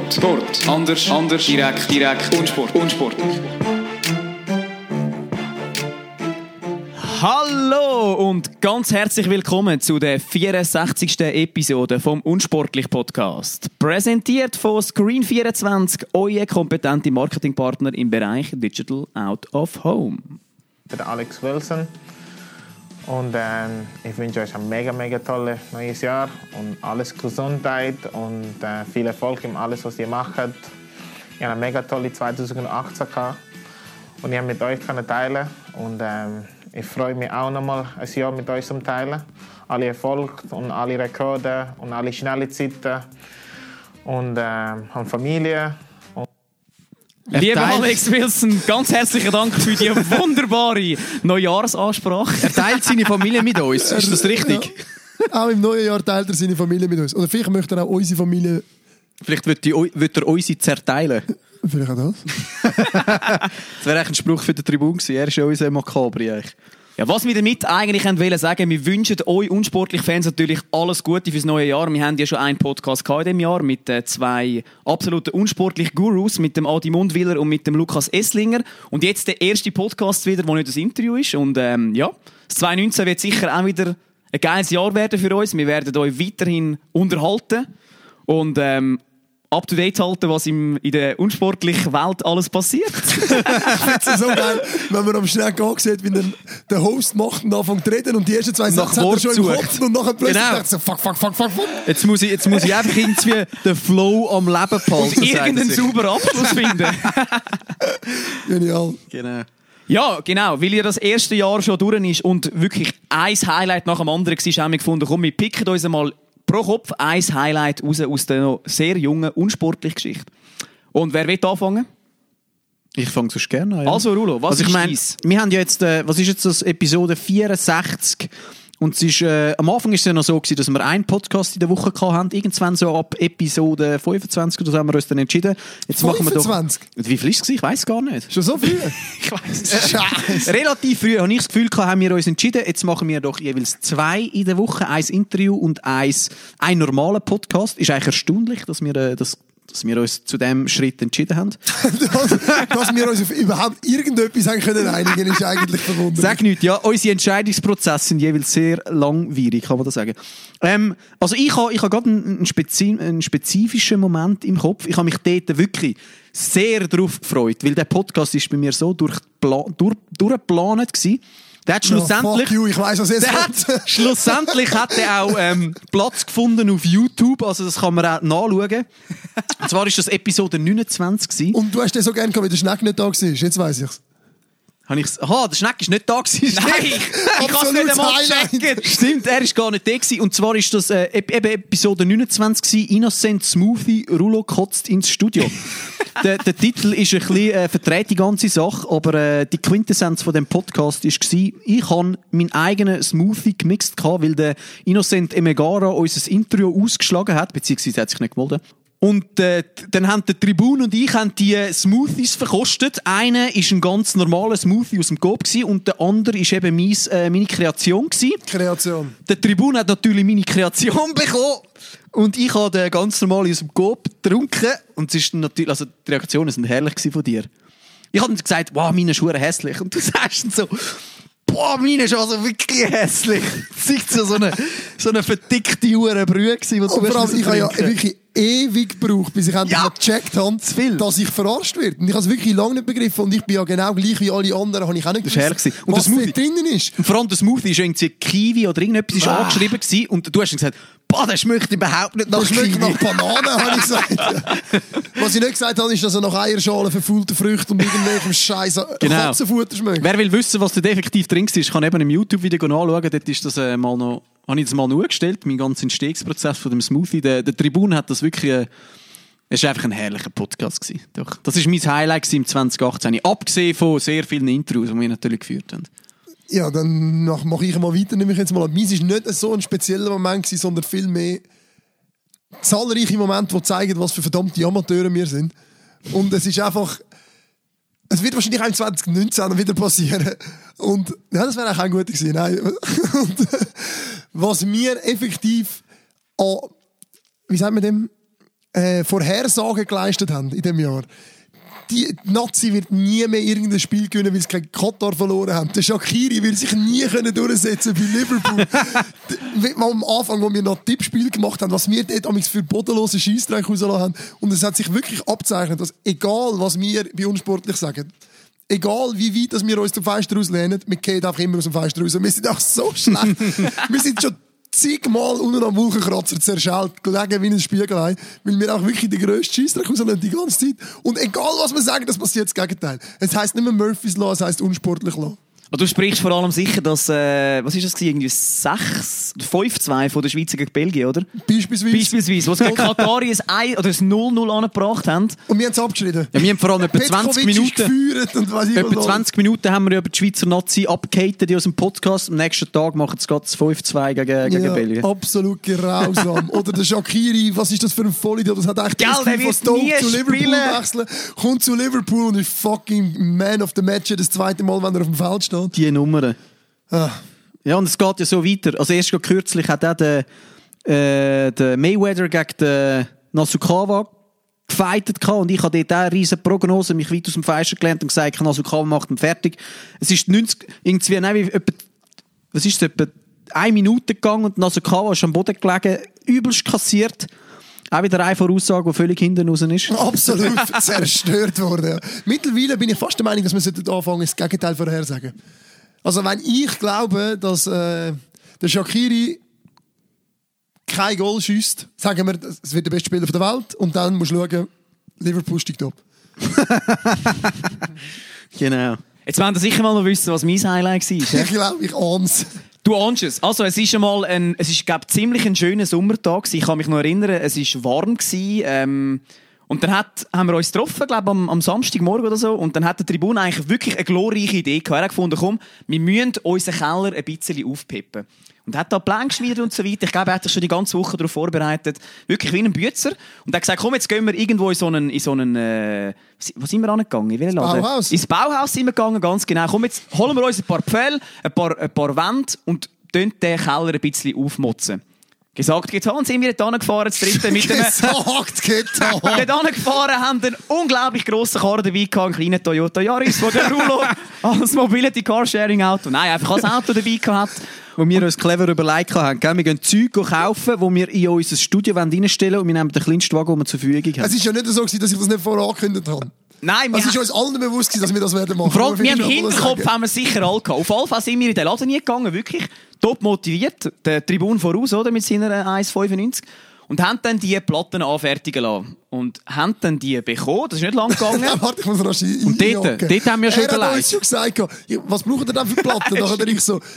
Sport. Anders, direkt, Unsport. Hallo und ganz herzlich willkommen zu der 64. Episode vom Unsportlich Podcast. Präsentiert von Screen24, euer kompetente Marketingpartner im Bereich Digital Out of Home. Ich bin Alex Wilson und ich wünsche euch ein mega tolles neues Jahr und alles Gesundheit und viel Erfolg in alles, was ihr macht. Ich habe eine mega tolle 2018 gehabt und ich habe mit euch teilen und ich freue mich auch nochmal ein Jahr mit euch zu teilen. Alle Erfolg und alle Rekorde und alle schnelle Zeiten und haben Familie. Lieber Alex Wilson, ganz herzlichen Dank für die wunderbare Neujahrsansprache. Er teilt seine Familie mit uns, ist das richtig? Ja. Auch im neuen Jahr teilt er seine Familie mit uns. Oder vielleicht möchte er auch unsere Familie... Vielleicht wird er unsere zerteilen. Vielleicht auch das. Das wäre eigentlich ein Spruch für den Tribun gewesen. Er ist ja unser Makabri eigentlich. Ja, was wir damit eigentlich wollen sagen, wir wünschen euch unsportlich Fans natürlich alles Gute fürs neue Jahr. Wir haben ja schon einen Podcast gehabt in diesem Jahr mit zwei absoluten unsportlichen Gurus, mit dem Adi Mundwiller und mit dem Lukas Esslinger. Und jetzt der erste Podcast wieder, wo nicht das Interview ist. Und ja, das 2019 wird sicher auch wieder ein geiles Jahr werden für uns. Wir werden euch weiterhin unterhalten und up-to-date halten, was in der unsportlichen Welt alles passiert. Ich finde es so geil, wenn man am Schneck ansieht, wie der Host macht und anfängt zu reden und die ersten zwei Sätze hat er schon im Kopf und nachher plötzlich denkt so, fuck. Jetzt muss ich einfach irgendwie den Flow am Leben behalten. Und irgendeinen sauberen Abschluss finden. Genial. Genau. Ja, genau, weil ja das erste Jahr schon durch ist und wirklich ein Highlight nach dem anderen war, haben wir gefunden, komm, wir picken uns einmal pro Kopf ein Highlight raus aus der noch sehr jungen, unsportlichen Geschichte. Und wer will anfangen? Ich fange sonst gerne an. Ja. Also Rulo, was ist deins? Wir haben ja jetzt, was ist jetzt das, Episode 64. Und es ist, am Anfang war es ja noch so gewesen, dass wir einen Podcast in der Woche hatten. Irgendwann so ab Episode 25 oder so haben wir uns dann entschieden. Jetzt 25? Machen wir doch, wie viel ist es? Ich weiss gar nicht. Schon so früh? Ich weiss es. Relativ früh habe ich das Gefühl gehabt, haben wir uns entschieden. Jetzt machen wir doch jeweils 2 in der Woche. Ein Interview und ein normaler Podcast. Ist eigentlich erstaunlich, dass wir uns zu diesem Schritt entschieden haben. Dass wir uns auf überhaupt irgendetwas einigen können, ist eigentlich verwunderlich. Sag nicht, ja, unsere Entscheidungsprozesse sind jeweils sehr langwierig, kann man das sagen. Also ich habe gerade einen spezifischen Moment im Kopf. Ich habe mich dort wirklich sehr darauf gefreut, weil der Podcast ist bei mir so durchgeplant gewesen. Der hat schlussendlich, ich weiss, was jetzt kommt. Schlussendlich hat er auch Platz gefunden auf YouTube, also das kann man auch nachschauen. Und zwar war das Episode 29 gewesen. Und du hast den so gerne gehabt, wie der Schneck nicht da war. Jetzt weiss ich's. Der Schneck ist nicht da gewesen. Nein, ich kann es nicht einmal checken. Stimmt, er ist gar nicht da gewesen. Und zwar ist das eben Episode 29 gewesen, Innocent Smoothie, Rulo kotzt ins Studio. Der Titel ist ein bisschen verdreht, die ganze Sache, aber die Quintessenz von dem Podcast war, ich habe meinen eigenen Smoothie gemixt, weil der Innocent Emegara unser Interview ausgeschlagen hat, beziehungsweise hat sich nicht gemeldet. Und dann haben der Tribun und ich die Smoothies verkostet. Einer war ein ganz normaler Smoothie aus dem Coop und der andere war eben meine Kreation. Kreation. Der Tribun hat natürlich meine Kreation bekommen. Und ich habe den ganz normal aus dem Coop getrunken. Und es ist natürlich, also die Reaktionen waren herrlich von dir. Ich habe gesagt, wow, meine ist verdammt hässlich. Und du sagst dann so, boah, meine ist also wirklich hässlich. Es war so eine verdickte Brühe. Und vor allem, ich habe ja wirklich ewig gebraucht, bis ich endlich gecheckt habe, dass ich verarscht werde. Und ich habe es wirklich lange nicht begriffen. Und ich bin ja genau gleich wie alle anderen, habe ich auch nicht gewusst, und was da drinnen ist. Und vor allem der Smoothie war irgendwie Kiwi oder irgendetwas angeschrieben gewesen. Und du hast gesagt, boah, das schmeckt überhaupt nicht nach Kiwi. Das schmeckt nach Bananen, habe ich gesagt. Was ich nicht gesagt habe, ist, dass er nach Eierschalen, verfaulten Früchten und irgendwelchem Scheiß Katzenfutter schmeckt. Wer will wissen, was da effektiv drin ist, kann eben im YouTube-Video nachschauen. Dort ist das habe ich das mal angestellt, mein ganzer Entstehungsprozess von dem Smoothie. Der Tribun hat das wirklich... Es war einfach ein herrlicher Podcast gewesen. Doch. Das war mein Highlight im 2018. Abgesehen von sehr vielen Intros, die wir natürlich geführt haben. Ja, dann mache ich mal weiter. Nehme ich jetzt mal an. Meins war nicht so ein spezieller Moment gewesen, sondern viel mehr zahlreiche Momente, die zeigen, was für verdammte Amateure wir sind. Und es ist einfach... Es wird wahrscheinlich auch im 2019 wieder passieren. Und ja, das wäre eigentlich auch gut gewesen. Nein. Und, was mir effektiv an, wie sagt man dem, Vorhersagen geleistet haben in diesem Jahr. Die Nazi wird nie mehr irgendein Spiel gewinnen, weil sie gegen Katar verloren haben. Der Shaqiri wird sich nie durchsetzen bei Liverpool. Am Anfang, wo wir noch Tippspiel gemacht haben, was wir dort für bodenlose Scheissdreck rausgelassen haben. Und es hat sich wirklich abgezeichnet, dass egal, was wir bei unsportlich sagen, egal wie weit dass wir uns zum Fenster auslehnen, wir gehen einfach immer aus dem Fenster raus. Wir sind auch so schlecht. Wir sind schon zigmal unten am Wolkenkratzer zerschellt, gelegen wie ein Spiegelei, weil wir auch wirklich den grössten Scheissdreck rauslassen die ganze Zeit. Und egal was wir sagen, das passiert das Gegenteil. Es heisst nicht mehr Murphy's Law, es heisst unsportlich Law. Du sprichst vor allem sicher, dass, was ist das gewesen? Irgendwie 5-2 von der Schweiz gegen Belgien, oder? Beispielsweise, wo sie gegen Katari ein 0-0 angebracht haben. Und wir haben es abgeschnitten. Ja, wir haben vor allem etwa 20 Minuten. Etwa 20 Minuten haben wir über die Schweizer Nazi abgehatet aus dem Podcast. Am nächsten Tag machen sie gerade 5-2 gegen Belgien. Absolut grausam. Oder der Shaqiri, was ist das für ein Vollidiot? Das hat echt das Gefühl, von Stoke zu Liverpool wechseln. Kommt zu Liverpool und ist fucking Man of the Match das zweite Mal, wenn er auf dem Feld steht. Die Nummern. Ja, und es geht ja so weiter. Also erst kürzlich hat auch der Mayweather gegen den Nasukawa gefightet und ich habe dort auch eine riesen Prognose, mich weit aus dem Fenster gelernt und gesagt, Nasukawa macht ihn fertig. Es ist 90, irgendwie, etwa 1 Minute gegangen und Nasukawa ist am Boden gelegen, übelst kassiert. Auch wieder eine Voraussage, die völlig hinten raus ist. Absolut zerstört worden. Ja. Mittlerweile bin ich fast der Meinung, dass wir anfangen, das Gegenteil vorhersagen. Also wenn ich glaube, dass der Shaqiri kein Goal schießt, sagen wir, es wird der beste Spieler der Welt und dann musst du schauen, Liverpool steigt ab. Genau. Jetzt wollen wir sicher mal noch wissen, was mein Highlight war. Ich glaube, ich ahn's. Du ahnst es. Also, es ist glaube ziemlich ein schöner Sommertag. Ich kann mich noch erinnern, es war warm gewesen, und dann haben wir uns getroffen, glaube am Samstagmorgen oder so. Und dann hat der Tribune eigentlich wirklich eine glorreiche Idee gehabt. Er hat gefunden, komm, wir müssen unseren Keller ein bisschen aufpeppen. Und hat da Pläne geschmiedet und so weiter. Ich glaube, er hat sich schon die ganze Woche darauf vorbereitet. Wirklich wie ein Bützer. Und er hat gesagt, komm, jetzt gehen wir irgendwo in so einen wo sind wir angegangen? In welchen Laden? Bauhaus. Ins Bauhaus sind wir gegangen, ganz genau. Komm, jetzt holen wir uns ein paar Pfähle, ein paar Wände und den Keller ein bisschen aufmotzen. Gesagt, getan, sind wir dort angefahren, zu dritten mit einem... Gesagt, getan! Dort angefahren, haben einen unglaublich grossen Karren dabei gehabt, einen kleinen Toyota Yaris, wo der Rulo als Mobility Carsharing Auto, nein, einfach als Auto dabei gehabt. Wo wir uns clever überlegt haben, wir gehen Zeug kaufen, die wir in unser Studio reinstellen wollen und wir nehmen den kleinsten Wagen, den wir zur Verfügung haben. Es war ja nicht so, dass ich das nicht vorher angekündigt habe. Nein, es ist uns allen bewusst, dass wir das werden machen. Vor allem, wir haben im Hinterkopf haben wir sicher alle gehabt. Auf jeden Fall sind wir in den Laden nie gegangen, wirklich top motiviert. Der Tribun voraus, oder, mit seiner 1,95. Und haben dann die Platten anfertigen lassen. Und haben dann die bekommen. Das ist nicht lang gegangen. Warte, ich muss rasch und dort haben wir schon überlegt. Er hat uns schon gesagt, was braucht ihr denn für Platten? Dann hat er so,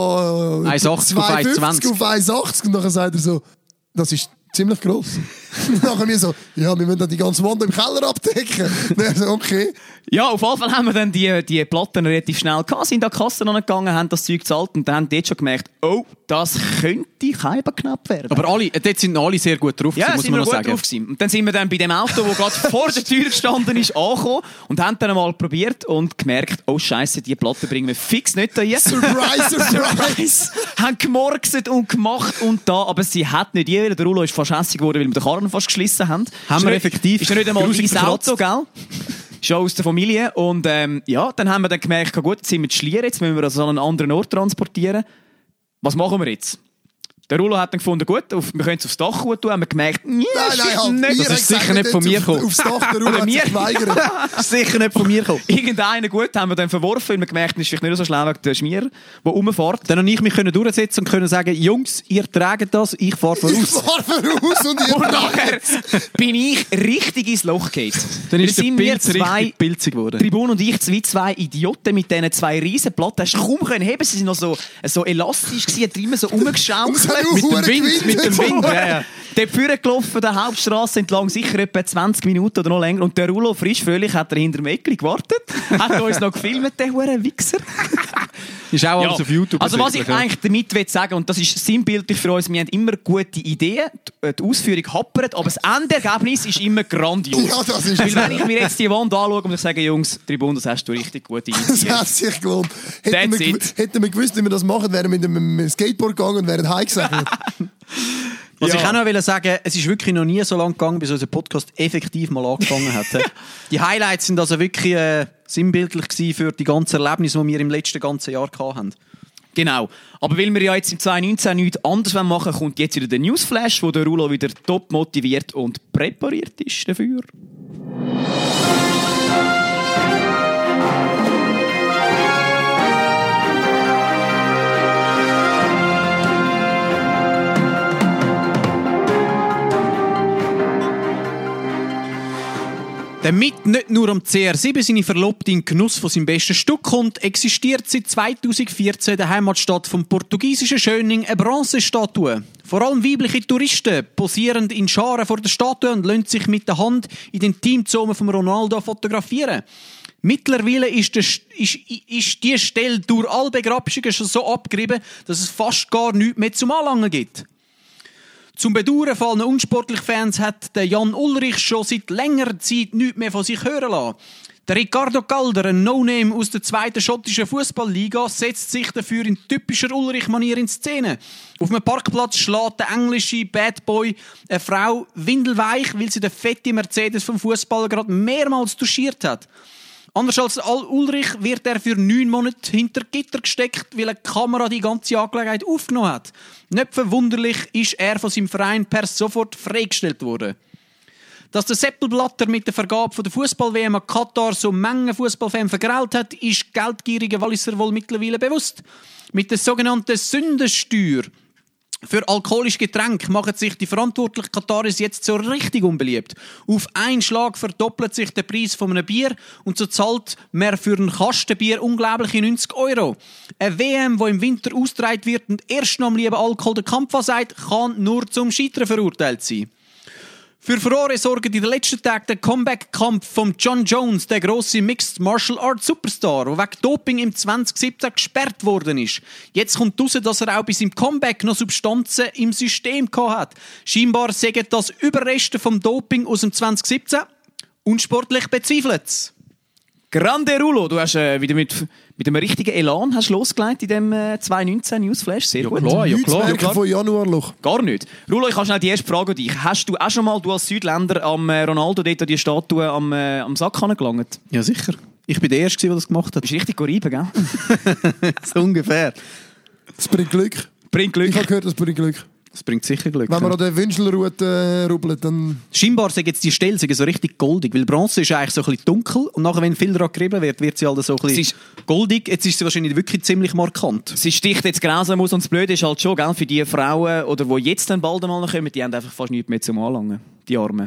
1,80 auf 1,20 auf 1,80. Und dann sagt er so, das ist ziemlich gross. Nachher wir so, wir müssen dann die ganze Wand im Keller abdecken. Dann so, okay. Ja, auf jeden Fall haben wir dann die Platten relativ schnell gehabt, sind an die Kasse gegangen, haben das Zeug gezahlt und dann haben die jetzt schon gemerkt, oh, das könnte knapp werden. Aber dort sind alle sehr gut drauf gewesen, muss man noch sagen. Drauf gewesen. Und dann sind wir dann bei dem Auto, das gerade vor der Tür gestanden ist, angekommen und haben dann einmal probiert und gemerkt, oh Scheiße, die Platten bringen wir fix nicht hier. Surprise, surprise! Haben gemorkset und gemacht und da, aber sie hat nicht jeder. Der Rulo ist fast hässig geworden, weil wir den Karren fast geschlissen haben. Haben wir effektiv. Ist ja nicht einmal mein Auto, gell? Schon aus der Familie. Und dann haben wir dann gemerkt, gut, jetzt sind wir zu Schlieren, jetzt müssen wir das an einen anderen Ort transportieren. Was machen wir jetzt? Der Rulo hat dann gefunden, gut, wir können es aufs Dach tun, haben wir gemerkt, nein, das ist sicher nicht von mir gekommen. Aufs Dach, der Rulo hat sich geweigert. Das ist sicher nicht von mir gekommen. Irgendeinen, gut, haben wir dann verworfen, weil wir gemerkt haben, das ist vielleicht nicht so schlau wegen der Schmier, der rumfährt. Dann habe ich mich durchsetzen und können sagen, Jungs, ihr tragt das, ich fahre voraus. Ich fahre voraus und ihr und nachher bin ich richtig ins Loch gefallen. Dann ist der Pilz richtig pilzig geworden. Tribun und ich, wie zwei Idioten mit diesen 2 riesen Platten. Hast du kaum können heben, sie sind noch so elastisch gewesen, hat immer so rumgeschaukelt. Mit dem Wind. Ja. Der Führer gelaufen, der Hauptstraße entlang, sicher etwa 20 Minuten oder noch länger. Und der Rulo, frisch fröhlich, hat er hinter dem Eckli gewartet. Hat uns noch gefilmt, der hure Wichser. Ist auch alles auf YouTube. Also was ich eigentlich damit sagen will, und das ist sinnbildlich für uns, wir haben immer gute Ideen, die Ausführung happert, aber das Endergebnis ist immer grandios. Ja, das ist weil wenn ich mir jetzt die Wand anschaue und ich sage, Jungs, Tribun, das hast du richtig gute Ideen. Das hat sich gelohnt. Hätten wir gewusst, wie wir das machen, wären wir mit einem Skateboard gegangen und wären heimgesegelt. Was ich auch noch sagen, es ist wirklich noch nie so lange gegangen, bis unser Podcast effektiv mal angefangen hat. Die Highlights sind also wirklich sinnbildlich gewesen für die ganzen Erlebnisse, die wir im letzten ganzen Jahr hatten. Genau. Aber weil wir ja jetzt im 2019 nichts anderes machen wollen, kommt jetzt wieder der Newsflash, wo der Rulo wieder top motiviert und präpariert ist dafür. Damit nicht nur am CR7 seine Verlobte in Genuss von seinem besten Stück kommt, existiert seit 2014 in der Heimatstadt vom portugiesischen Schöning eine Bronzestatue. Vor allem weibliche Touristen posieren in Scharen vor der Statue und lassen sich mit der Hand in den Teamzone von Ronaldo fotografieren. Mittlerweile ist die Stelle durch alle Begrabungen schon so abgerieben, dass es fast gar nichts mehr zum Anlangen gibt. Zum Bedauern von allen unsportlichen Fans hat der Jan Ulrich schon seit längerer Zeit nichts mehr von sich hören lassen. Der Ricardo Calder, ein No-Name aus der zweiten schottischen Fußballliga, setzt sich dafür in typischer Ulrich-Manier in Szene. Auf einem Parkplatz schlägt der englische Bad Boy eine Frau windelweich, weil sie den fetten Mercedes vom Fußballer gerade mehrmals touchiert hat. Anders als Ulrich wird er für 9 Monate hinter Gitter gesteckt, weil eine Kamera die ganze Angelegenheit aufgenommen hat. Nicht verwunderlich ist er von seinem Verein per sofort freigestellt worden. Dass der Seppelblatter mit der Vergabe der Fußball-WM an Katar so Mengen Fußballfans vergrault hat, ist geldgierigen Walliser wohl mittlerweile bewusst. Mit der sogenannten Sündensteuer für alkoholische Getränke machen sich die verantwortlichen Kataris jetzt so richtig unbeliebt. Auf einen Schlag verdoppelt sich der Preis von einem Bier und so zahlt man für ein Kastenbier unglaubliche 90 €. Eine WM, die im Winter ausgetragen wird und erst noch am lieben Alkohol den Kampf ansagt, kann nur zum Scheitern verurteilt sein. Für Furore sorgt in den letzten Tagen der Comeback-Kampf von John Jones, der grosse Mixed Martial Arts Superstar, der wegen Doping im 2017 gesperrt worden ist. Jetzt kommt raus, dass er auch bei seinem Comeback noch Substanzen im System hat. Scheinbar sagen das Überreste vom Doping aus dem 2017 unsportlich bezweifelt. Grande Rulo, du hast wieder mit einem richtigen Elan hast losgelegt in dem 2019 Newsflash. Sehr gut. Klar. Von Januarloch. Gar nicht. Rulo, ich habe schnell die erste Frage an dich. Hast du auch schon mal, du als Südländer, am Ronaldo dort die Statue am Sack gelangt? Ja, sicher. Ich bin der Erste, der das gemacht hat. Bist richtig reiben, gell? So ungefähr. Das bringt Glück. Ich habe gehört, das bringt Glück. Das bringt sicher Glück. Wenn man an der Wünschelroute rubbelt, dann... Scheinbar sind jetzt die Stelle so richtig goldig, weil Bronze ist eigentlich so ein bisschen dunkel und nachher, wenn viel daran gerieben wird, wird sie halt so ein bisschen goldig. Jetzt ist sie wahrscheinlich wirklich ziemlich markant. Sie sticht jetzt grausam aus und das Blöde ist halt schon, gell, für die Frauen, oder die jetzt dann bald einmal noch kommen, die haben einfach fast nichts mehr zum Anlangen. Die Armen.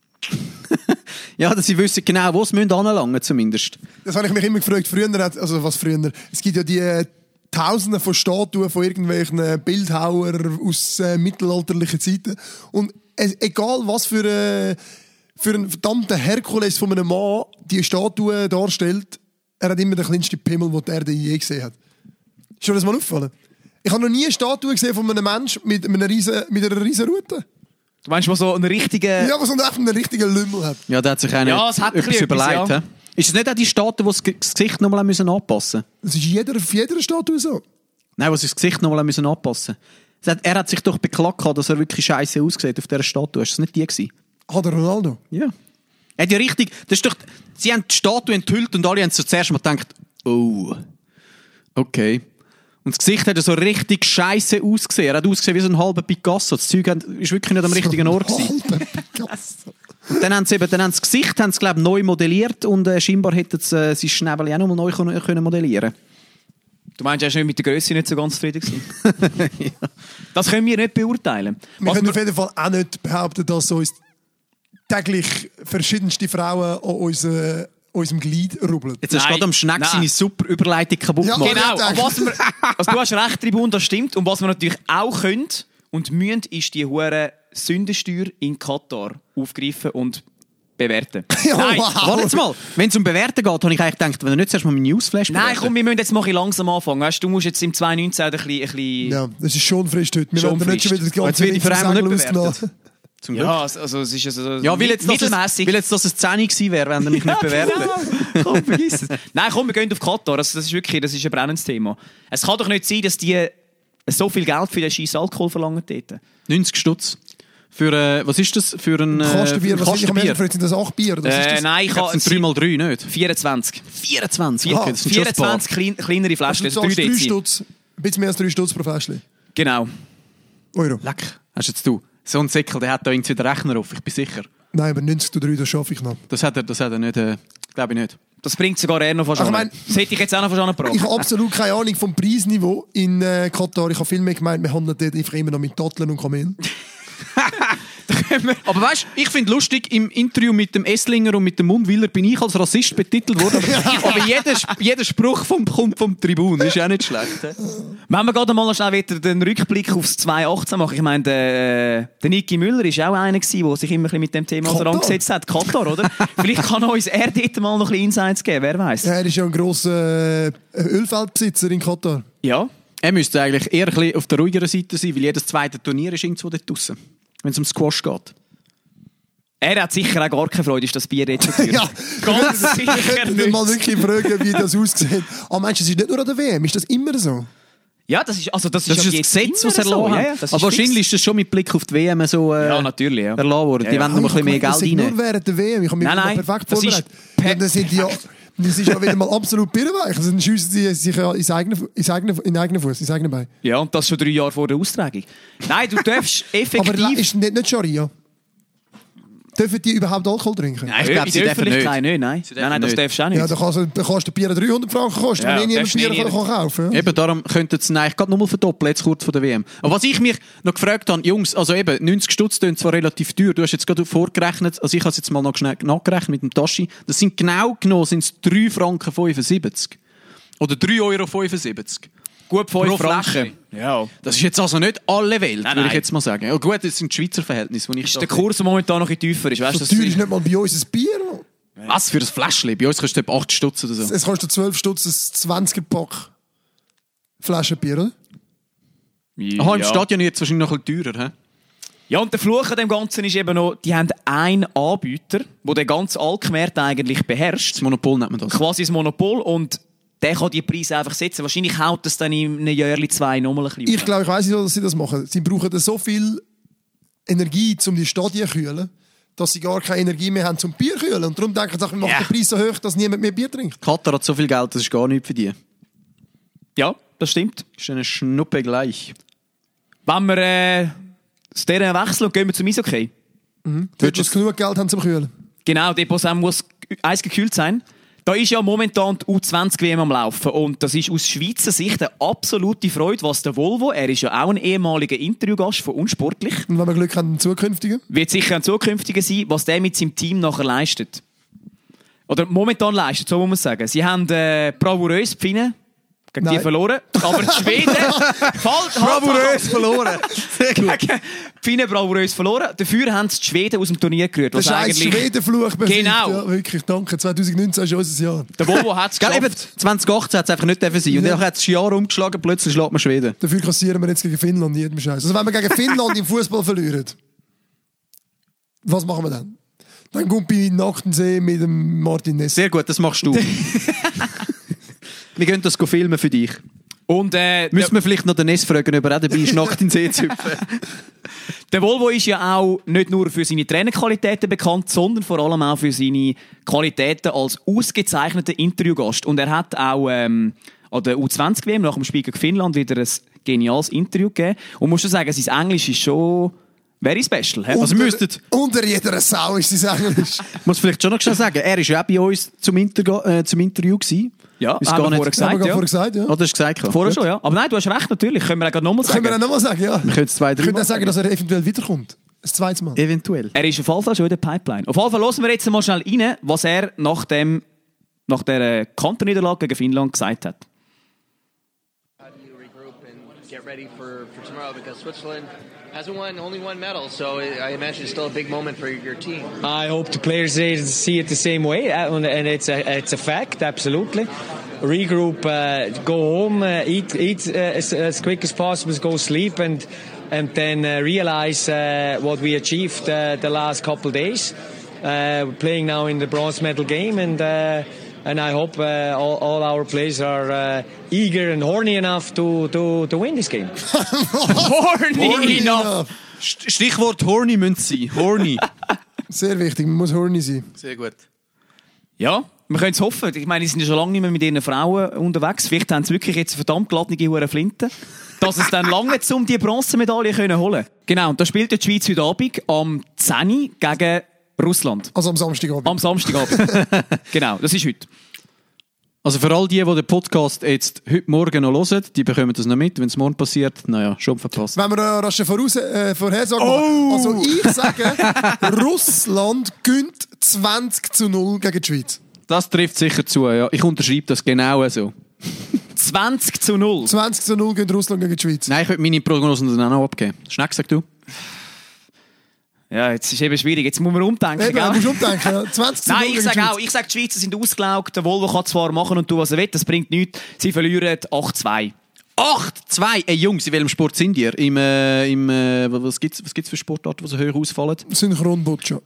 Ja, dass sie wissen genau, wo sie anlangen zumindest. Das habe ich mich immer gefragt. Früher? Es gibt ja die... Tausende von Statuen von irgendwelchen Bildhauern aus mittelalterlichen Zeiten. Und egal was für einen verdammten Herkules von einem Mann die Statue darstellt, er hat immer den kleinsten Pimmel, den die Erde je gesehen hat. Ist dir das mal aufgefallen? Ich habe noch nie eine Statue gesehen von einem Menschen mit einer riesen Rute. Du meinst, was so einen richtigen... Ja, was so einen richtigen Lümmel hat. Ja, da hat sich einer etwas überlegt. Ja. Ist es nicht auch die Statue, die das Gesicht nochmal anpassen müssen? Das ist auf jeder Statue so. Nein, die das Gesicht nochmal anpassen müssen. Er hat sich doch beklagt, dass er wirklich scheiße aussieht auf dieser Statue. Ist das nicht die gewesen? Der Ronaldo? Ja. Er hat ja richtig... Das ist doch, sie haben die Statue enthüllt und alle haben so zuerst mal gedacht, oh, okay. Und das Gesicht hat so richtig scheiße ausgesehen. Er hat ausgesehen wie so ein halber Picasso. Das Zeug ist wirklich nicht am richtigen Ort gewesen. Picasso. Und dann haben sie das Gesicht glaube neu modelliert und scheinbar hätten sie sein Schnäbel auch noch mal neu können modellieren. Du meinst, er ist mit der Grösse nicht so ganz zufrieden gewesen? Ja. Das können wir nicht beurteilen. Wir können auf jeden Fall auch nicht behaupten, dass uns täglich verschiedenste Frauen an unserem Glied rubbeln. Jetzt hast du gerade am Schneck seine super Überleitung kaputt gemacht. Ja, genau. Also du hast recht, Tribun, das stimmt. Und was wir natürlich auch können und müssen, ist die hure Sündensteuer in Katar aufgreifen und bewerten. Ja, nein, wow. Warte jetzt mal. Wenn es um Bewerten geht, habe ich eigentlich gedacht, wenn du nicht zuerst mal meinen Newsflash bewerten. Nein, komm, wir müssen jetzt mal langsam anfangen. Weißt, du musst jetzt im 2019 ein bisschen... Ja, das ist schon frisch heute. Wir werden nicht schon wieder das ganze jetzt wird die Vereine nicht bewertet. Zum Glück. Ja, also es ist also ja, will jetzt, dass es 10 gewesen wäre, wenn er mich nicht bewertet. Genau. Komm, vergiss es. Nein, komm, wir gehen auf Katar. Das ist ein brennendes Thema. Es kann doch nicht sein, dass die so viel Geld für den scheiß Alkohol verlangen dort. 90 Stutz. Für, was ist das? Für ein Kastenbier, was ich am Ende Kastenbier? sind das 8 Bier? Oder was ist das? Nein, ich Das habe sind 3x3, nicht? 24. 24? Okay, das sind schon ein paar. 24 kleinere Flaschen, Also das du ist 3 zahlst 3 Dezi. Stutz, ein bisschen mehr als 3 Stutz pro Fläschchen. Genau. Euro. Leck. Hast jetzt du. So ein Säckel, der hat da irgendwie den Rechner auf, ich bin sicher. Nein, aber 90 zu 3, das schaffe ich noch. Das hat er nicht, glaube ich nicht. Das bringt sogar er noch fast Ach, ich an. mein- Das hätte ich jetzt auch noch fast angebracht. Ich habe absolut keine Ahnung vom Preisniveau in Katar. Ich habe viel mehr gemeint, wir handeln dort einfach immer noch mit Datteln und Kamelen. Aber weißt du, ich finde lustig, im Interview mit dem Esslinger und mit dem Mundwiller bin ich als Rassist betitelt worden. Aber jeder Spruch kommt vom Tribun, ist ja auch nicht schlecht. He? Wenn wir gerade mal noch schnell wieder den Rückblick aufs 2018 machen. Ich meine, der Niki Müller war auch einer, der sich immer ein bisschen mit dem Thema Katar. auseinandergesetzt hat. Katar, oder? Vielleicht kann uns er dort mal noch ein bisschen Insights geben, wer weiß. Ja, er ist ja ein grosser Ölfeldbesitzer in Katar. Ja. Er müsste eigentlich eher ein bisschen auf der ruhigeren Seite sein, weil jedes zweite Turnier ist irgendwo dort draussen, wenn es um Squash geht. Er hat sicher auch gar keine Freude, ist das Bier jetzt schon Ja, Ganz ich sicher könnte nicht. mal wirklich fragen, wie das aussieht. Aber meinst du, es ist nicht nur an der WM? Ist das immer so? Ja, das ist Das ist ja ein jetzt Gesetz, immer das erlassen so. haben. Ja, ja, das Aber ist wahrscheinlich fix. ist das schon mit Blick auf die WM so Ja, natürlich, ja. erlassen worden. Die Ja. wollen noch ein bisschen mehr Geld Das sind nur rein. während der WM. Ich habe mich Nein, nein, perfekt das ist vorbereitet. Ja, das ist ja wieder mal absolut birrenweich. Also dann schiessen sie sich ja in eigenen Fuß, ins eigene Bein. Ja, und das schon 3 Jahre vor der Austragung. Nein, du darfst effektiv... Aber ist nicht Scharia? Dürfen die überhaupt Alkohol trinken? Nein, ich glaube, in sie der dürfen Öffentlichkeit nicht. nicht, nein. Nein, das nicht. darfst du auch nicht. Ja, dann kannst du Bier 300 Franken kosten, Ja, wenn niemand darfst Bier nicht kann kaufen kann. Eben, darum könnten sie eigentlich gerade nochmal verdoppeln, jetzt kurz vor der WM. Aber was ich mich noch gefragt habe, Jungs, also eben, 90 Stutz tönt zwar relativ teuer, du hast jetzt gerade vorgerechnet, also ich habe es jetzt mal noch schnell nachgerechnet mit dem Taschi, das sind genau genommen, sind es 3,75 Franken. Oder 3,75 €. Gut 5 Pro Franken. Flasche. Ja. Das ist jetzt also nicht alle Welt, Nein, würde ich nein. jetzt mal sagen. Ja, gut, das sind die Schweizer Verhältnisse, wo ich Ist da der Kurs momentan noch ein bisschen tiefer ist, weißt So du? teuer ist nicht mal bei uns ein Bier. Was für ein Fläschchen? Bei uns kostet es etwa 8 Stutz oder so. Es kostet 12 Stutz, ein 20er-Pack Flaschenbier, oder? Aha, im Stadion jetzt wahrscheinlich noch ein bisschen teurer, hä? Ja, und der Fluch an dem Ganzen ist eben noch, die haben einen Anbieter, der den ganzen Alkmarkt eigentlich beherrscht. Das Monopol nennt man das. Quasi das Monopol. Und der kann die Preise einfach setzen. Wahrscheinlich haut das dann in einem Jahr 2 nochmal ein bisschen. Ich glaube, ich weiss nicht, dass sie das machen. Sie brauchen so viel Energie, um die Stadien zu kühlen, dass sie gar keine Energie mehr haben, zum Bier zu kühlen. Und darum denken sie, wir machen den Preis so hoch, dass niemand mehr Bier trinkt. Katar hat so viel Geld, das ist gar nichts für die. Ja, das stimmt. Ist eine Schnuppe gleich. Wenn wir aus dieser wechseln und gehen wir zum Eishockey. Dort, wo sie genug Geld haben zum Kühlen. Genau, dort wo es auch muss Eis gekühlt sein. Da ist ja momentan die U20-WM am Laufen und das ist aus Schweizer Sicht eine absolute Freude, was der Volvo, er ist ja auch ein ehemaliger Interviewgast von Unsportlich, Und wenn wir Glück haben, einen zukünftigen. wird sicher ein zukünftiger sein, was der mit seinem Team nachher leistet. Oder momentan leistet, so muss man sagen. Sie haben bravourös Pfine gegen die Nein. verloren, aber die Schweden... Bravourös verloren. Sehr gut. Gegen Pfine bravourös verloren. Dafür haben sie die Schweden aus dem Turnier gerührt. Der was scheiß eigentlich... Schwedenfluch besiegt. Genau. Ja, wirklich, danke. 2019 ist unser Jahr. Der Volvo hat es Gell, eben, geschafft. 2018 hat es einfach nicht dürfen sein. Und Ja. dann hat es das Jahr umgeschlagen, plötzlich schlägt man Schweden. Dafür kassieren wir jetzt gegen Finnland jedem Scheiß. Also wenn wir gegen Finnland im Fußball verlieren, was machen wir dann? Dann kommt bei Nachtensee mit dem Martin Ness. Sehr gut, das machst du. Wir gehen das filmen für dich. Und Müssen wir vielleicht noch den Ness fragen, ob er auch dabei ist, Nacht in den See zu hüpfen. der Volvo ist ja auch nicht nur für seine Trainerqualitäten bekannt, sondern vor allem auch für seine Qualitäten als ausgezeichneter Interviewgast. Und er hat auch an der U20-WM nach dem Spiel gegen Finnland wieder ein geniales Interview gegeben. Und muss schon sagen, sein Englisch ist schon very special. He? Also müsstet, Unter jeder Sau ist sein Englisch. muss vielleicht schon noch schnell sagen, er war ja auch bei uns zum Interview gewesen. ja, ist haben gar wir nicht- vorher Haben wir gesagt. gerade vorher Ja. gesagt, ja. Oder hast du gesagt? Vorher schon, ja. Aber nein, du hast recht, natürlich. Können wir auch nochmal Können wir sagen. auch nochmal sagen, ja. Wir können es 2, 3 Wir können Mal auch sagen, dass er eventuell wiederkommt. Ein zweites Mal. Eventuell. Er ist auf jeden Fall schon in der Pipeline. Auf jeden Fall hören wir jetzt mal schnell rein, was er nach der Kanterniederlage gegen Finnland gesagt hat. How do you regroup and get ready for tomorrow? Because Switzerland hasn't won, only one medal, so I imagine it's still a big moment for your team. I hope the players see it the same way, and it's a fact, absolutely. Regroup, go home, eat as quick as possible, go sleep, and then realize what we achieved the last couple of days. We're playing now in the bronze medal game, and and I hope all our players are eager and horny enough to win this game. Horny enough! Stichwort horny müssen sie. Horny. Sehr wichtig, man muss horny sein. Sehr gut. Ja, wir können es hoffen. Ich meine, die sind ja schon lange nicht mehr mit ihren Frauen unterwegs. Vielleicht haben sie wirklich jetzt verdammt geladene hure Flinte, dass es dann lange um die Bronzemedaille können holen. Genau, und da spielt die Schweiz heute Abend am 10 Uhr gegen Russland. Also am Samstagabend. Am Samstagabend. Genau, das ist heute. Also für all die den Podcast jetzt heute Morgen noch hören, die bekommen das noch mit. Wenn es morgen passiert, naja, schon verpasst. Wenn wir rasch Vorhersage machen. Also ich sage, Russland gönnt 20-0 gegen die Schweiz. Das trifft sicher zu, ja. Ich unterschreibe das genau so. 20-0. 20-0 gegen Russland gegen die Schweiz. Nein, ich würde meine Prognosen dann auch noch abgeben. Schneck, sag du. Ja, jetzt ist eben schwierig. Jetzt muss man umdenken. Eben, gell? du musst umdenken. Ja. 20-0 Nein, ich gegen sage die auch, Schweiz. ich sage, die Schweizer sind ausgelaugt. Der Volvo kann zwar machen und tun, was er will, das bringt nichts. Sie verlieren 8-2. 8-2! Ey Jungs, in welchem Sport sind ihr? Was gibt's für Sportarten, die so hoch ausfallen? Synchronbutcher.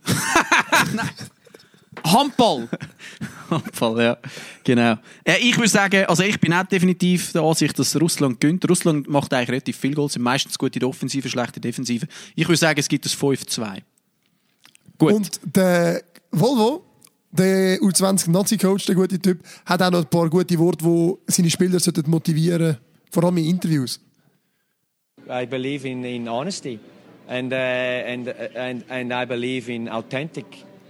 Handball. Handball, ja. Genau. Ich würde sagen, also ich bin auch definitiv der Ansicht, dass Russland gönnt. Russland macht eigentlich relativ viel Goals, sind meistens gut in der Offensive, schlecht in der Defensive. Ich würde sagen, es gibt ein 5-2. Gut. Und der Volvo, der U20-Nazi-Coach, der gute Typ, hat auch noch ein paar gute Worte, die seine Spieler motivieren sollten, vor allem in Interviews. I believe in honesty, and I believe in authentic.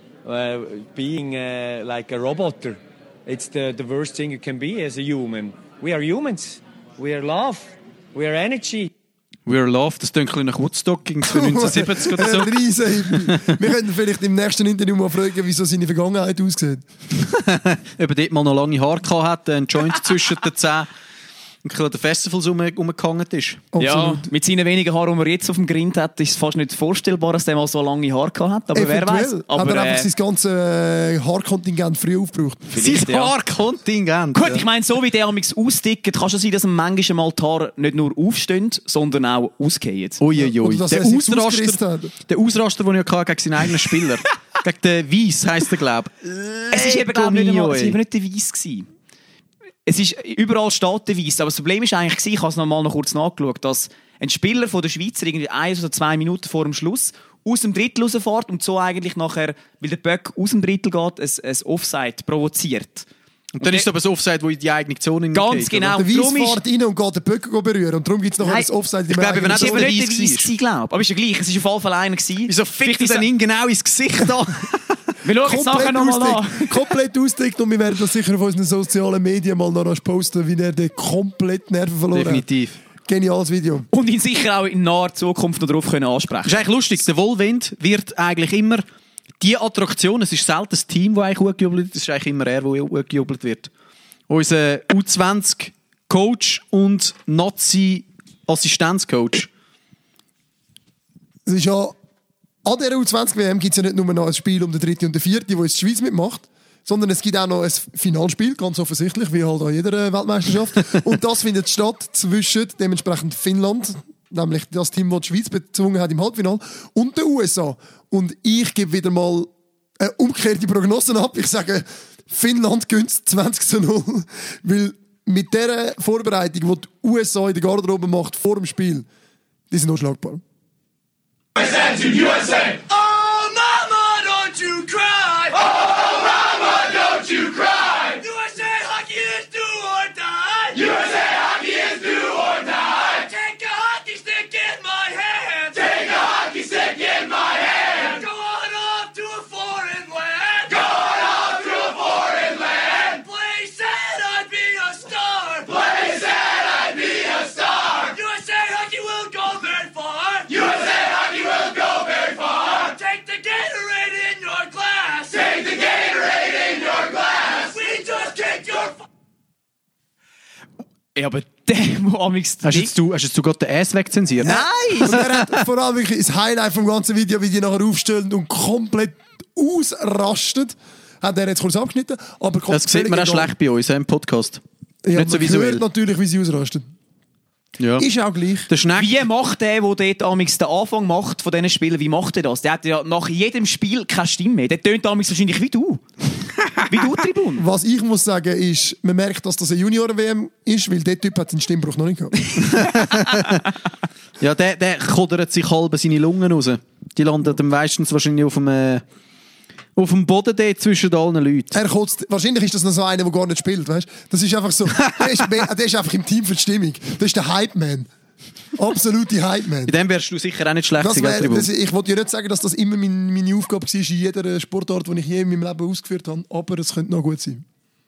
Being like a roboter, it's the worst thing you can be as a human. We are humans. We are love. We are energy. We are love, das klingt nach Woodstock gegen 1970 oder so. Ein Riesen. Wir könnten vielleicht im nächsten Interview mal fragen, wieso seine Vergangenheit aussieht. Ob er dort mal noch lange Haare gehabt hat, einen Joint zwischen den Zähnen und der Festivals rumgehangen ist. Ja, mit seinen wenigen Haaren, die er jetzt auf dem Grind hat, ist es fast nicht vorstellbar, dass er mal so lange Haare gehabt hat. Aber wer weiß. Aber hat er einfach sein ganzes Haarkontingent früh aufgebraucht. Sein Haarkontingent. Gut, ich meine, so wie der amigs austickt, kann schon sein, dass ihm manchmal mal die Haare nicht nur aufstehen, sondern auch ausgehen. Uiuiui. Oder dass Der er sich ausgerissen hat. Ausraster, den ich hatte gegen seinen eigenen Spieler. Gegen den Weiss heisst er, glaube ich. Es ist eben, glaube ich, nicht der Weiss gewesen. Es ist, überall steht der Weiss, aber das Problem ist eigentlich, ich habe es noch kurz nachgeschaut, dass ein Spieler von der Schweizer irgendwie 1 oder 2 Minuten vor dem Schluss aus dem Drittel rausfährt und so eigentlich nachher, weil der Böck aus dem Drittel geht, ein Offside provoziert. Und dann ist es aber ein Offside, das in die eigene Zone Ganz geht, genau. Der Weiss fährt rein und geht den Böck berühren. Und darum gibt es noch ein Offside. Ich glaube, wenn Es war der nicht der Weiss Weiss gewesen, glaube. Aber ist ja gleich, es war auf jeden Fall einer gewesen. Wieso fickt er denn ihn genau ins Gesicht an? Wir schauen jetzt nachher nochmal an. Komplett ausdickt und wir werden das sicher auf unseren sozialen Medien mal noch posten, wie er den komplett Nerven verloren hat. Definitiv. Geniales Video. Und ihn sicher auch in naher Zukunft noch darauf ansprechen Das ist eigentlich lustig. Der Wohlwind wird eigentlich immer die Attraktion, es ist selten das Team, das eigentlich gut gejubelt wird, es ist eigentlich immer er, der gut gejubelt wird. Unser U20-Coach und Nazi-Assistenzcoach. Es ist ja, an dieser U20-WM gibt es ja nicht nur noch ein Spiel um den 3. und den 4., wo jetzt die Schweiz mitmacht, sondern es gibt auch noch ein Finalspiel, ganz offensichtlich, wie halt an jeder Weltmeisterschaft. Und das findet statt zwischen dementsprechend Finnland, nämlich das Team, das die Schweiz bezwungen hat im Halbfinale, und den USA. Und ich gebe wieder mal eine umgekehrte Prognosen ab. Ich sage, Finnland gönnt 20-0, weil mit dieser Vorbereitung, die die USA in der Garderobe macht vor dem Spiel, die sind unschlagbar. USA to USA! Oh, mama, don't you cry! Oh, mama, don't you cry! USA hockey is do or die! USA hockey is do or die! Take a hockey stick in my hand! Take a hockey stick in my hand! Go on off to a foreign land! Go on off to a foreign land! Play said I'd be a star! Play said I'd be a star! USA hockey will go very far! USA hockey will go very far! Take the Gatorade in your glass! Take the Gatorade in your glass! We just kicked your... Ja, aber der, der amigs... Hast jetzt du gerade den Ass wegzensiert? Nein! Und er hat vor allem wirklich das Highlight vom ganzen Video, wie die nachher aufstellen und komplett ausrastet. Hat er jetzt kurz abgeschnitten. Aber Das sieht man auch schlecht bei uns im Podcast. Ja, Nicht so man visuell. hört natürlich, wie sie ausrastet. Ja. Ist auch gleich. Der Schneck. Wie macht der dort amigs den Anfang macht von diesen Spielen, wie macht er das? Der hat ja nach jedem Spiel keine Stimme mehr. Der tönt amigs wahrscheinlich wie du. wie du, Tribun. Was ich muss sagen ist, man merkt, dass das eine Junior-WM ist, weil der Typ hat seinen Stimmbruch noch nicht gehabt. Ja, der kodert sich halb seine Lungen raus. Die landen dann meistens wahrscheinlich auf dem Boden dort zwischen allen Leuten. Er kotzt, wahrscheinlich ist das noch so einer, der gar nicht spielt, weißt? Das ist einfach so, der ist einfach im Team für die Stimmung. Das ist der Hype-Man. Absolute Hype-Man. In dem wärst du sicher auch nicht schlecht. Ich wollte ja nicht sagen, dass das immer meine Aufgabe war in jeder Sportart, die ich je in meinem Leben ausgeführt habe, aber es könnte noch gut sein.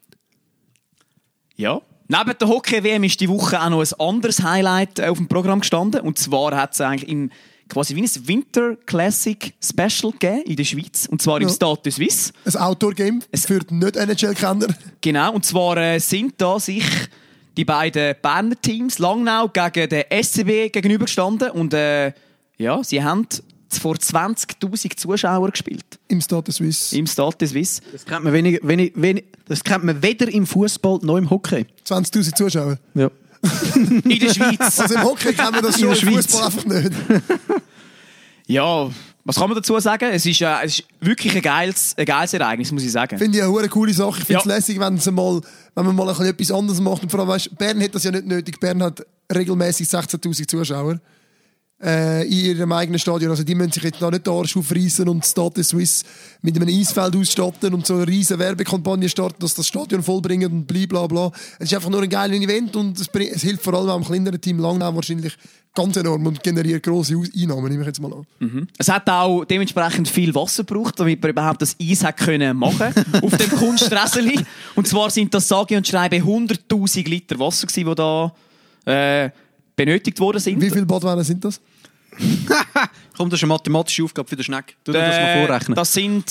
Ja. Neben der Hockey-WM ist die Woche auch noch ein anderes Highlight auf dem Programm gestanden. Und zwar hat es eigentlich quasi wie ein Winter Classic Special gegeben in der Schweiz. Und zwar im Stade de Suisse. Ein Outdoor-Game für die Nicht-NHL-Kenner. Genau. Und zwar sind da sich die beiden Berner Teams Langnau gegen den SCB gegenübergestanden. Und sie haben vor 20'000 Zuschauern gespielt. Im Stade de Suisse. Im Stade de Suisse. Das kennt man, das kennt man weder im Fußball noch im Hockey. 20'000 Zuschauer? Ja. In der Schweiz. Also im Hockey kennen wir das schon, im Fußball einfach nicht. Ja, was kann man dazu sagen? Es ist wirklich ein geiles Ereignis, muss ich sagen. Finde ich eine coole Sache. Ich finde es lässig, wenn man mal etwas anderes macht. Und vor allem, weißt, Bern hat das ja nicht nötig. Bern hat regelmäßig 16'000 Zuschauer in ihrem eigenen Stadion. Also die müssen sich jetzt da nicht den Arsch aufreissen und Stade de Suisse mit einem Eisfeld ausstatten und so eine riesen Werbekampagne starten, dass das Stadion vollbringen und blablabla. Es ist einfach nur ein geiles Event und es hilft vor allem auch dem kleineren Team Langnau wahrscheinlich ganz enorm und generiert grosse Einnahmen, nehme ich jetzt mal an. Mhm. Es hat auch dementsprechend viel Wasser gebraucht, damit man überhaupt das Eis hat können machen auf dem Kunsträseli. Und zwar sind das sage und schreibe 100'000 Liter Wasser gewesen, die da benötigt worden sind. Wie viele Badwannen sind das? Komm, das ist eine mathematische Aufgabe für den Schneck. Du das mal vorrechnen. Das sind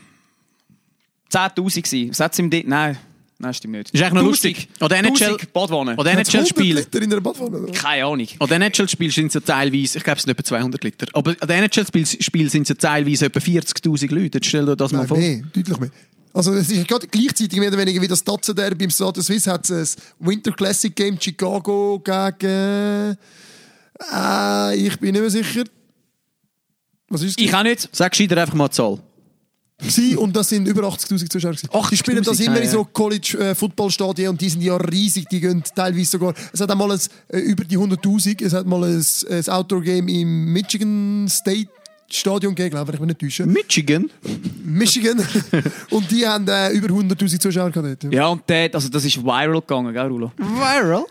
10'000 gewesen. Was hat's im Nein, stimmt nicht. Ist eigentlich noch lustig. Oder NHL Badwannen. Oder NHL-Spiele. Liter in einer Badwanne? Keine Ahnung. Oder NHL-Spiele sind ja teilweise, ich glaube, es sind etwa 200 Liter. Aber an den NHL-Spielen sind ja teilweise etwa 40'000 Leute. Jetzt stell dir das mal vor. Mehr, deutlich mehr. Also es ist gerade gleichzeitig mehr oder weniger wie das Tatzenderby im Stade de Suisse hat es ein Winter Classic Game Chicago gegen ich bin nicht mehr sicher. Was ist das? Ich auch nicht. Sag gescheiter einfach mal die Zahl. Und das sind über 80'000 Zuschauer. Die spielen das immer in so College-Football-Stadien und die sind ja riesig, die gehen teilweise sogar... Es hat einmal über die 100'000, es hat mal ein Outdoor-Game im Michigan State Stadion gegeben, glaube ich, wenn ich mich nicht täusche. Michigan? Und die haben über 100'000 Zuschauer gehabt. Ja, und das ist viral gegangen, gell, Rulo? Viral?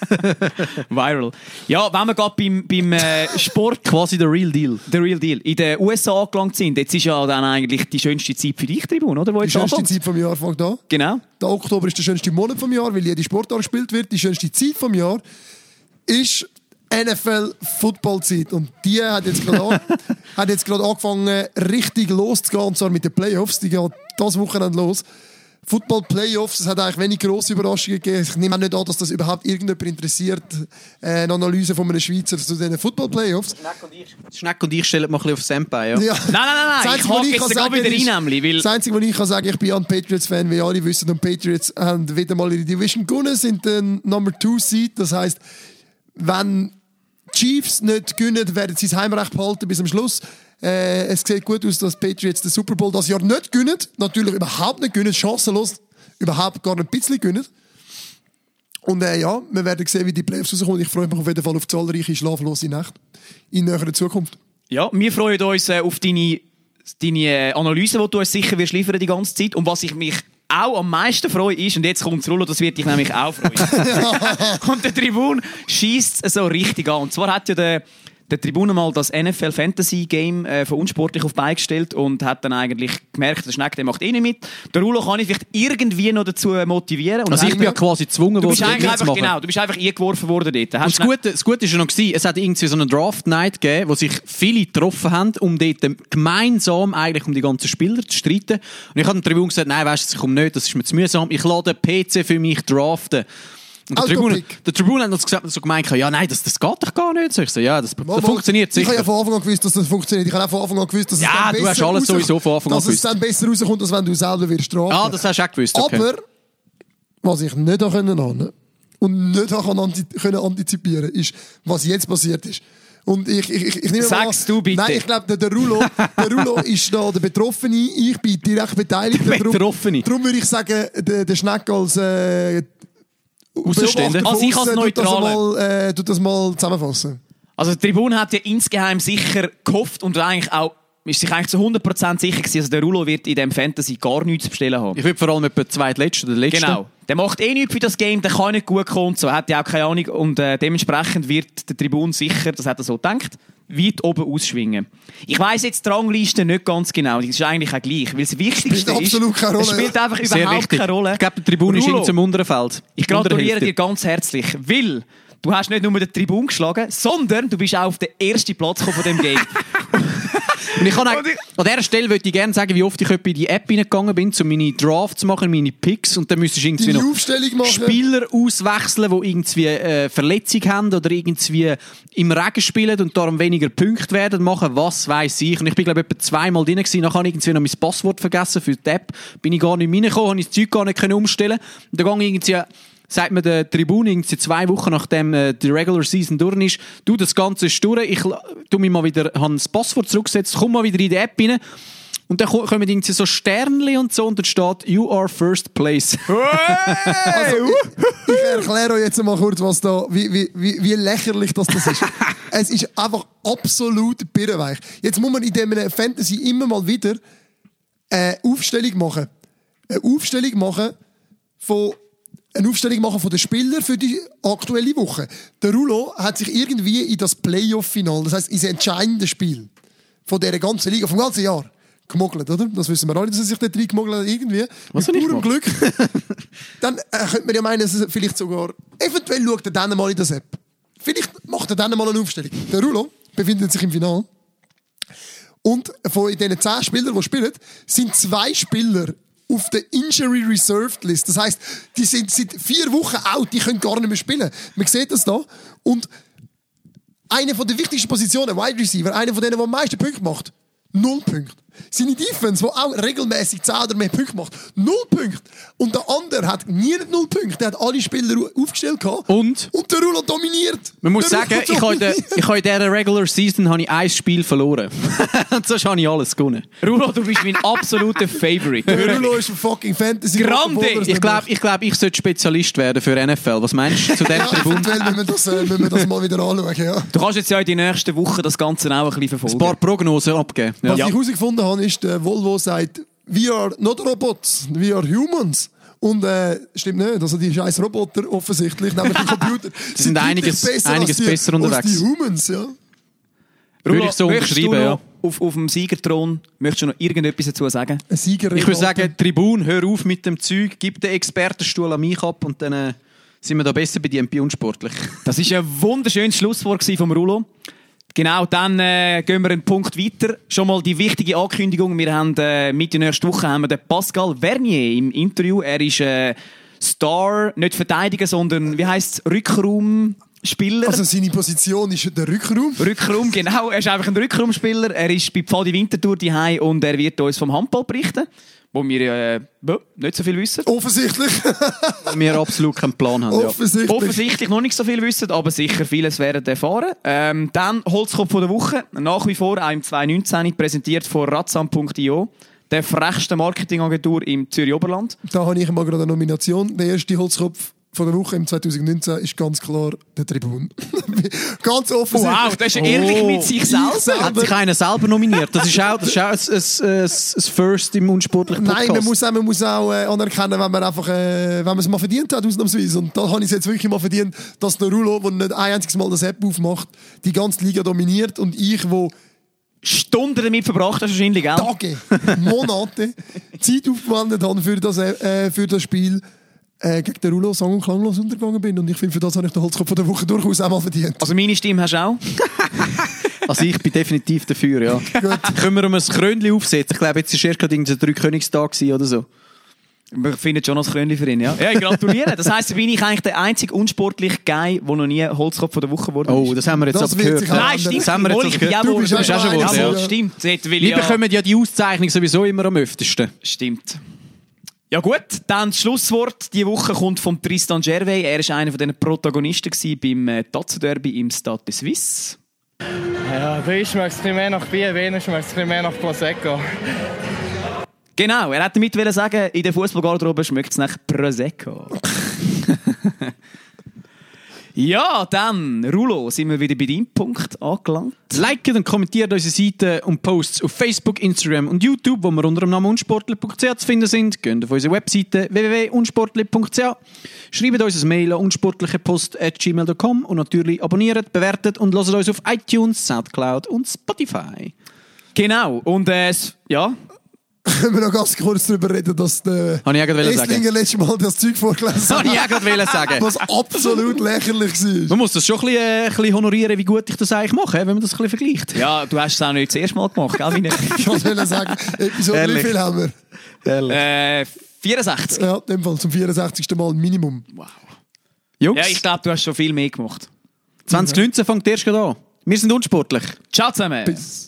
Viral. Ja, wenn wir gerade beim Sport... Quasi der Real Deal. Der Real Deal. In den USA angelangt sind, jetzt ist ja dann eigentlich die schönste Zeit für dich, Tribun, oder? Wo die schönste Zeit vom Jahr fängt an. Genau. Der Oktober ist der schönste Monat vom Jahr, weil jede Sportart gespielt wird. Die schönste Zeit vom Jahr ist NFL-Football-Zeit. Und die hat jetzt gerade angefangen, richtig loszugehen, und zwar mit den Playoffs. Die gehen das Wochenende los. Football-Playoffs, es hat eigentlich wenig grosse Überraschungen gegeben. Ich nehme auch nicht an, dass das überhaupt irgendjemand interessiert. Eine Analyse von einem Schweizer zu diesen Football-Playoffs. Schneck und ich stellen mal ein bisschen auf Senpai, ja? Nein. Ich hake jetzt sogar wieder rein, weil... Das Einzige, was ich kann sagen, ich bin ein Patriots-Fan, wie alle wissen. Und Patriots haben wieder mal ihre Division gewonnen, sind der Number 2 Seed. Das heisst, wenn Chiefs nicht gewinnen, werden sie das Heimrecht behalten bis zum Schluss. Es sieht gut aus, dass Patriots den Super Bowl das Jahr nicht gewinnen. Natürlich überhaupt nicht gewinnen, chancenlos. Überhaupt gar nicht ein bisschen gewinnen. Und wir werden sehen, wie die Playoffs rauskommen. Ich freue mich auf jeden Fall auf zahlreiche schlaflose Nächte in näherer Zukunft. Ja, wir freuen uns auf deine Analyse, die du uns sicher wirst liefern die ganze Zeit. Und was ich mich auch am meisten freue ist, und jetzt kommt es Rulo, das wird dich nämlich auch freuen. Und der Tribun schiesst es so richtig an. Und zwar hat ja der Tribun mal das NFL Fantasy Game von Unsportlich auf Bein gestellt und hat dann eigentlich gemerkt, der Schneck, der macht eh nicht mit. Der Rulo kann ich vielleicht irgendwie noch dazu motivieren. Und also ich bin ja quasi gezwungen worden, mitzumachen. Genau, du bist einfach eingeworfen worden dort. Und das Gute ist ja noch gewesen, es hat irgendwie so eine Draft Night gegeben, wo sich viele getroffen haben, um dort gemeinsam eigentlich um die ganzen Spieler zu streiten. Und ich habe dem Tribun gesagt, nein, weißt du, ich komme nicht, das ist mir zu mühsam, ich lade den PC für mich draften. Und der Tribun hat uns gesagt, so gemeint, ja, nein, das geht doch gar nicht. So, ich so, ja, das funktioniert sicher. Ich habe ja von Anfang an gewusst, dass das funktioniert. Ich habe auch von Anfang an gewusst, dass es dann du hast alles sowieso von Anfang an gewusst. Dass es dann besser rauskommt, als wenn du selber wirst strafen. Ah, das hast du auch gewusst, okay. Aber, was ich nicht ahnen und nicht können antizipieren ist, was jetzt passiert ist. Und ich nehme Sagst du bitte. Nein, ich glaube, der Rulo ist da der Betroffene. Ich bin direkt beteiligt. Betroffene. Darum würde ich sagen, der Schneck als Außenstehender. Also ich als Neutrale. tut das mal zusammenfassen. Also die Tribune hat ja insgeheim sicher gehofft und eigentlich auch ist sich eigentlich zu 100% sicher gewesen, also der Rulo wird in diesem Fantasy gar nichts zu bestellen haben. Ich würde vor allem etwa zweitletzter oder letzter. Genau. Der macht eh nichts für das Game, der kann nicht gut kommen und so, hat ja auch keine Ahnung und dementsprechend wird der Tribune sicher, das hat er so gedacht, weit oben ausschwingen. Ich weiss jetzt die Rangliste nicht ganz genau, das ist eigentlich auch gleich, weil das Wichtigste Spielt absolut keine Rolle, es spielt einfach Sehr überhaupt wichtig. keine Rolle. Ich glaube, der Tribune ist Rulo, irgendwo im unteren Feld. ich gratuliere Unterhälfte. dir ganz herzlich, weil du hast nicht nur den Tribune geschlagen, sondern du bist auch auf den ersten Platz gekommen von dem Game. Und ich kann an dieser Stelle würde ich gerne sagen, wie oft ich in die App reingegangen bin, um meine Drafts zu machen, meine Picks. Und dann müsstest du irgendwie Deine noch Aufstellung machen. Spieler auswechseln, die irgendwie Verletzung haben oder irgendwie im Regen spielen und darum weniger Punkte werden machen, was weiss ich. Und ich bin, glaube ich, etwa zweimal drin gewesen. Dann habe ich irgendwie noch mein Passwort vergessen für die App. Bin ich gar nicht reingekommen, habe ich das Zeug gar nicht umstellen können. Und dann gehe ich irgendwie... sagt mir der Tribune irgendwie 2 Wochen nachdem die Regular Season durch ist, du, das Ganze ist durch, ich tu mich mal wieder, habe das Passwort zurückgesetzt, komm mal wieder in die App rein und dann kommen irgendwie so Sternchen und so und dann steht «You are first place». Also, ich erkläre euch jetzt mal kurz, was da, wie lächerlich das ist. Es ist einfach absolut birrenweich. Jetzt muss man in diesem Fantasy immer mal wieder eine Aufstellung machen. Eine Aufstellung machen von den Spielern für die aktuelle Woche. Der Rulo hat sich irgendwie in das Playoff-Final, das heisst ins entscheidende Spiel von dieser ganzen Liga, vom ganzen Jahr, gemogelt, oder? Das wissen wir alle, dass er sich dort reingemogelt hat, irgendwie. Was mit soll ich purem machen? Glück. Dann könnte man ja meinen, dass er vielleicht sogar, eventuell schaut er dann mal in das App. Vielleicht macht er dann mal eine Aufstellung. Der Rulo befindet sich im Finale. Und von diesen 10 Spielern, die spielen, sind 2 Spieler auf der Injury Reserved List. Das heisst, die sind seit 4 Wochen out, die können gar nicht mehr spielen. Man sieht das da. Und eine von der wichtigsten Positionen, Wide Receiver, einer von denen, der am meisten Punkte macht, 0 Punkte. Seine Defense, die auch regelmäßig 10 oder mehr Punkte macht, 0 Punkte. Und der andere hat nie 0 Punkte. Der hat alle Spieler aufgestellt gehabt. Und der Rulo dominiert. Man muss sagen, ich habe in dieser Regular Season habe ich 1 Spiel verloren. Und sonst habe ich alles gewonnen. Rulo, du bist mein absoluter Favorite. Der Rulo ist ein fucking Fantasy. Grande! Ich glaube, ich sollte Spezialist werden für NFL. Was meinst du zu dem Ja, Tribun? eventuell müssen wir das mal wieder anschauen. Ja. Du kannst jetzt ja in die nächsten Wochen das Ganze auch ein bisschen Ein verfolgen. paar Prognosen abgeben. Was Ja. ich herausgefunden habe, ist, der Volvo sagt, we are not robots, we are humans. Und stimmt nicht, also die scheiß Roboter offensichtlich, nämlich die Computer, sind einiges besser unterwegs. als die Humans, ja. Würde ich so möchtest du unterschreiben, ja. noch auf dem Siegerthron, möchtest du noch irgendetwas dazu sagen? Ein Sieger. Ich würde sagen, Tribun, hör auf mit dem Zeug, gib den Expertenstuhl an mich ab und dann sind wir da besser bedient bei unsportlich. Das war ein wunderschönes Schlusswort vom Rulo. Genau, dann gehen wir einen Punkt weiter. Schon mal die wichtige Ankündigung. Wir haben Mitte nächste Woche haben wir den Pascal Vernier im Interview. Er ist Star, nicht Verteidiger, sondern wie heisst es? Rückraumspieler. Also seine Position ist der Rückraum. Rückraum, genau. Er ist einfach ein Rückraumspieler. Er ist bei Pfadi Winterthur daheim und er wird uns vom Handball berichten, wo wir nicht so viel wissen. Offensichtlich. Wir absolut keinen Plan haben. Ja. Offensichtlich noch nicht so viel wissen, aber sicher vieles werden erfahren. Dann Holzkopf der Woche, nach wie vor auch im 2019 präsentiert von Ratsam.io, der frechsten Marketingagentur im Zürich Oberland. Da habe ich mal gerade eine Nomination. Der erste Holzkopf von der Woche im 2019 ist ganz klar der Tribun. Ganz offensichtlich. Wow, das ist ehrlich mit sich selber. Hat sich einer selber nominiert? Das ist auch ein First im unsportlichen Podcast. Nein, man muss auch anerkennen, wenn man es mal verdient hat, ausnahmsweise. Und da habe ich es jetzt wirklich mal verdient, dass der Rulo, der nicht ein einziges Mal das App aufmacht, die ganze Liga dominiert und ich, wo Stunden damit verbracht hast wahrscheinlich, gell? Tage, Monate Zeit aufgewendet habe für das Spiel, gegen den Rulo sang- und klanglos untergegangen bin. Und ich finde, für das habe ich den Holzkopf der Woche durchaus auch mal verdient. Also meine Stimme hast du auch? Also ich bin definitiv dafür, ja. Können wir ein Krönchen aufsetzen? Ich glaube, jetzt war erst gerade ein 3-Königstag oder so. Wir finden schon noch das Krönchen für ihn, ja? Ja, ich gratuliere. Das heisst, bin ich eigentlich der einzige unsportliche Guy, der noch nie Holzkopf der Woche geworden ist. Oh, das haben wir jetzt Das aber wird gehört. sich auch Nein, ändern. stimmt. Das haben wir jetzt Ich bin gehört. auch Du bist wohl- auch schon Ja, geworden, wohl, ja. stimmt. Das will Wir ja. bekommen ja die Auszeichnung sowieso immer am öftesten. Stimmt. Ja gut, dann das Schlusswort diese Woche kommt von Tristan Gervais. Er war einer von den Protagonisten beim Tatzenderby im Stade de Suisse. Ja, bei uns schmeckt es ein bisschen mehr nach Bier, bei ihnen schmeckt es ein bisschen mehr nach Prosecco. Genau, er hätte damit sagen, in der Fußballgarderobe schmeckt es nach Prosecco. Ja, dann, Rulo, sind wir wieder bei deinem Punkt angelangt. Liket und kommentiert unsere Seiten und Posts auf Facebook, Instagram und YouTube, wo wir unter dem Namen unsportler.ch zu finden sind. Geht auf unsere Webseite www.unsportler.ch. Schreibt uns ein Mail an unsportlichepost@gmail.com und natürlich abonniert, bewertet und hört uns auf iTunes, Soundcloud und Spotify. Genau, und ja... Können wir noch ganz kurz darüber reden, dass der Esslinger letztes Mal das Zeug vorgelesen hat. Habe ich auch gerade sagen. Was absolut lächerlich war. Man muss das schon ein bisschen honorieren, wie gut ich das eigentlich mache, wenn man das ein bisschen vergleicht. Ja, du hast es auch nicht das erste Mal gemacht, gell? Ich wollte sagen, Episode, wie viel haben wir? 64. Ja, in dem Fall zum 64. Mal Minimum. Wow. Jungs, Ja, ich glaube, du hast schon viel mehr gemacht. 2019 fängt erst gerade an. Wir sind unsportlich. Ciao zusammen. Bis.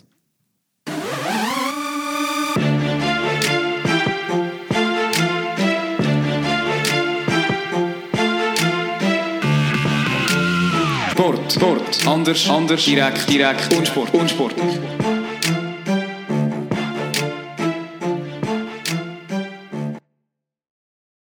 Sport. Anders. Direkt. Unsportlich.